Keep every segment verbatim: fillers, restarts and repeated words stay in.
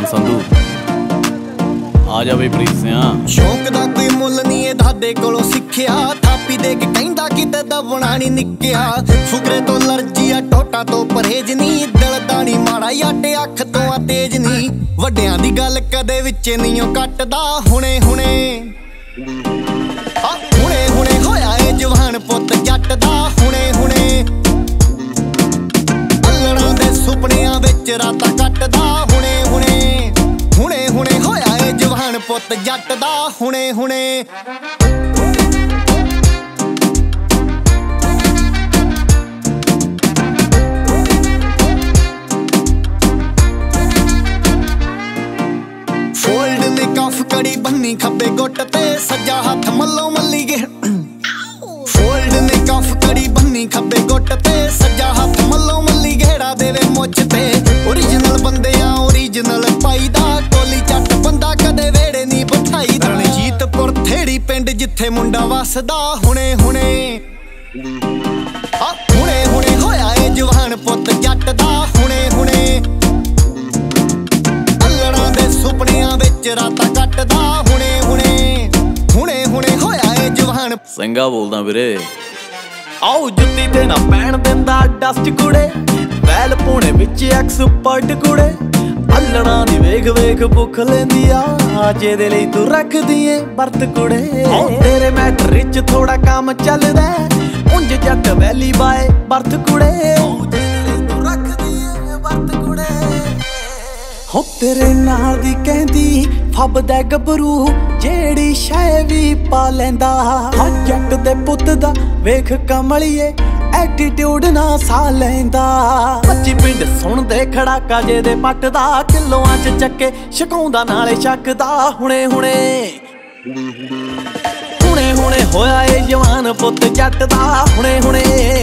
ਜਵਾਨ ਸੰਧੂ ਆ ਜਾ ਬਈ ਪ੍ਰੀਤ ਸਿਆ। ਸ਼ੌਕ ਦਾ ਕੋਈ ਮੁੱਲ ਨਹੀਂ ਇਹ ਦਾਦੇ ਕੋਲੋਂ ਸਿੱਖਿਆ, ਥਾਪੀ ਦੇ ਕੇ ਕਹਿੰਦਾ ਕਿਤੇ ਦਬਣਾ ਨਹੀਂ ਨਿੱਕਿਆ। ਫੁਕਰੇ ਤੋਂ ਅਲਰਜੀ ਆ, ਟੋਟਾ ਤੋਂ ਪਰਹੇਜ ਨਹੀਂ, ਦਿਲ ਦਾ ਨਹੀਂ ਮਾੜਾ ਯਾਟੇ ਅੱਖ ਤੋਂ ਆ ਤੇਜ ਨਹੀਂ। ਵੱਡਿਆਂ ਦੀ ਗੱਲ ਕਦੇ ਵਿੱਚ ਨਹੀਂ ਉਹ ਕੱਟਦਾ, ਹੁਣੇ ਹੁਣੇ ਆ ਹੁਣੇ ਹੁਣੇ ਹੋਇਆ ਏ ਜਵਾਨ ਪੁੱਤ ਜੱਟ ਦਾ। ਹੁਣੇ ਹੁਣੇ ਅੱਲੜਾਂ ਦੇ ਸੁਪਨਿਆਂ ਵਿੱਚ ਰਾਤਾਂ ਕੱਟਦਾ। ਹੁਣੇ ਹੁਣੇ ਹੁਣੇ ਹੁਣੇ ਹੋਇਆ ਏ ਜਵਾਨ ਪੁੱਤ ਜੱਟ ਦਾ। ਹੁਣੇ ਹੁਣੇ ਫੋਲਡ ਨੇ ਕਫ ਕੜੀ ਬੰਨੀ ਖੱਬੇ ਗੁੱਟ ਤੇ, ਸੱਜਾ ਹੱਥ ਮੱਲੋ ਮੱਲੀ ਗੇ। ਫੋਲਡ ਨੇ ਕਫ ਕੜੀ ਬੰਨੀ ਖੱਬੇ ਗੁੱਟ ਤੇ, ਸੱਜਾ ਹੱਥ ਮੱਲੋ ਮੱਲੀ ਘੇੜਾ ਦੇਵੇ ਮੁੱਛ ਤੇ। ਓਰੀਜਨਲ ਬੰਦਿਆਂ ਓਰੀਜਨਲ ਪਾਈਦਾ, ਕੋਲੀ ਚੱਟ ਬੰਦਾ ਕਦੇ ਵੇੜੇ ਨਹੀਂ ਬਿਠਾਈ। ਰਣਜੀਤਪੁਰ ਥੇੜੀ ਪਿੰਡ ਜਿੱਥੇ ਮੁੰਡਾ ਵਸਦਾ। ਹੁਣੇ ਹੁਣੇ ਆ ਹੁਣੇ ਹੁਣੇ ਹੋਇਆ ਏ ਜਵਾਨ ਪੁੱਤ ਜੱਟ ਦਾ। ਹੁਣੇ ਹੁਣੇ ਅੱਲੜਾਂ ਦੇ ਸੁਪਨਿਆਂ ਵਿੱਚ ਰਾਤਾਂ ਕੱਟਦਾ। ਹੁਣੇ ਹੁਣੇ ਹੁਣੇ ਹੁਣੇ ਹੋਇਆ ਏ ਜਵਾਨ। ਸਿੰਘਾ ਬੋਲਦਾ ਵੀਰੇ। ਆਓ ਜੁੱਤੀ ਤੇ ਨਾ ਪੈਣ ਦਿੰਦਾ ਡਸਟ ਕੁੜੇ, ਵੈਲ ਪੂਣੇ ਵਿੱਚ ਐਕਸਪਰਟ ਕੁੜੇ। ਅੱਲੜਾਂ ਦੀ ਵੇਖ ਵੇਖ ਭੁੱਖ ਲੈਂਦੀ ਆ, ਜਿਹਦੇ ਲਈ ਤੂੰ ਰੱਖਦੀ ਏ ਵਰਤ ਕੁੜੇ। ਤੇਰੇ ਮੈਟਰ ਵਿੱਚ ਥੋੜਾ ਕੰਮ ਚੱਲਦਾ, ਉਂਝ ਜੱਟ ਵੈਲੀ ਬਾਏ ਵਰਤ ਕੁੜੇ। ਜਿਹਦੇ ਲਈ ਤੂੰ ਰੱਖਦੀ ਏ ਵਰਤ ਕੁੜੇ। ਹੋ ਤੇਰੇ ਨਾਲ ਦੀ ਕਹਿੰਦੀ ਫੱਬਦਾ ਗੱਭਰੂ, ਜਿਹੜੀ ਸ਼ੈ ਵੀ ਪਾ ਲੈਂਦਾ। ਹਾਂ ਜੱਟ ਦੇ ਪੁੱਤ ਦਾ ਵੇਖ ਕਮਲੀਏ, ਐਟੀਟਿਊਡ ਨਾ ਸਾਹ ਲੈਂਦਾ। ਪੱਚੀ ਪਿੰਡ ਸੁਣਦੇ ਖੜਾਕਾ ਜਿਹਦੇ ਪੱਟ ਦਾ, ਕਿਲੋਆਂ ਚ ਚੱਕੇ ਛਕਾਉਂਦਾ ਨਾਲੇ ਛੱਕਦਾ। ਹੁਣੇ ਹੁਣੇ ਹੁਣੇ ਹੁਣੇ ਹੋਇਆ ਏ ਜਵਾਨ ਪੁੱਤ ਜੱਟ ਦਾ। ਹੁਣੇ ਹੁਣੇ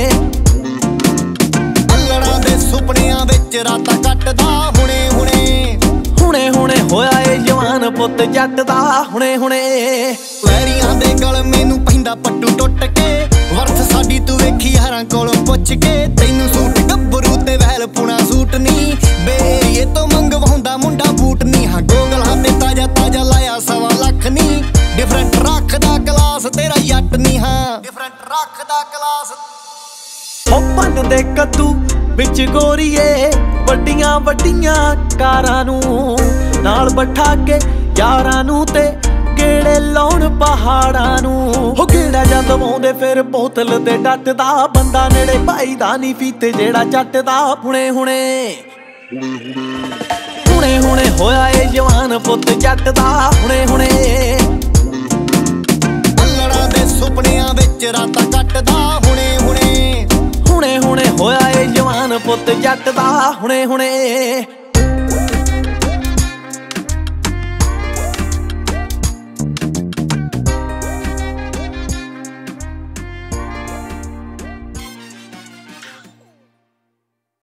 ਅੱਲੜਾਂ ਦੇ ਸੁਪਨਿਆਂ ਵਿੱਚ ਰਾਤਾਂ ਕੱਟਦਾ। ਹੁਣੇ ਹੁਣੇ ਹੁਣੇ ਹੁਣੇ ਹੋਇਆ ਏ ਜਵਾਨ ਪੁੱਤ ਜੱਟ ਦਾ। ਹੁਣੇ ਹੁਣੇ ਵੈਰੀਆਂ ਦੇ ਗਲ ਮੈਨੂੰ ਪੈਂਦਾ ਪੱਟੂ ਟੁੱਟ ਕੇ, ਵਰਥ ਸਾਡੀ ਤੂੰ ਵੇਖੀ ਹਰਾਂ ਕੋਲੋਂ ਪੁੱਛ ਕੇ। ਤੈਨੂੰ ਸੂਟ ਗੱਭਰੂ ਤੇ ਵੈਲ ਪੁਣਾ ਸੂਟ ਨਹੀਂ, ਬੇਰੀਏ ਤੋਂ ਮੰਗਵਾਉਂਦਾ ਮੁੰਡਾ ਬੂਟ ਨਹੀਂ। ਹਾਂ ਗੋਗਲਾਂ ਤੇ ਤਾਜਾ ਤਾਜਾ ਲਾਇਆ ਸਵਾ ਲੱਖ ਨਹੀਂ, ਡਿਫਰੈਂਟ ਰੱਖਦਾ ਕਲਾਸ ਤੇਰਾ ਜੱਟ ਨਹੀਂ। ਹਾਂ ਡਿਫਰੈਂਟ ਰੱਖਦਾ ਕਲਾਸ। ਹੋ ਪੰਨ ਦੇ ਕੱਦੂ ਵਿੱਚ ਗੋਰੀਏ, ਵੱਡੀਆਂ ਵੱਡੀਆਂ ਕਾਰਾਂ ਨੂੰ ਨਾਲ ਬਿਠਾ ਕੇ ਯਾਰਾਂ ਨੂੰ, ਤੇ ਗੇੜੇ ਲਾਉਣ ਪਹਾੜਾਂ ਨੂੰ। ਹੋ ਗੇੜਾ ਜਦ ਦਵਾਉਂਦੇ ਫਿਰ ਬੋਤਲ ਤੇ ਡੱਟਦਾ, ਬੰਦਾ ਨੇੜੇ ਭਾਈ ਦਾ ਨਹੀਂ ਫੀਤੇ ਜਿਹੜਾ ਚੱਟਦਾ। ਹੁਣੇ ਹੁਣੇ ਹੁਣੇ ਹੁਣੇ ਹੋਇਆ ਏ ਜਵਾਨ ਪੁੱਤ ਜੱਟ ਦਾ। ਹੁਣੇ ਹੁਣੇ ਅੱਲੜਾਂ ਦੇ ਸੁਪਨਿਆਂ ਵਿੱਚ ਰਾਤਾਂ ਕੱਟਦਾ। ਹੁਣੇ ਹੁਣੇ ਹੁਣੇ ਹੁਣੇ ਹੋਇਆ ਏ ਜਵਾਨ ਪੁੱਤ ਜੱਟ ਦਾ। ਹੁਣੇ ਹੁਣੇ